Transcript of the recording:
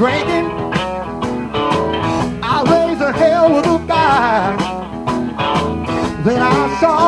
drinking. I raised a hell with a guy. Then I saw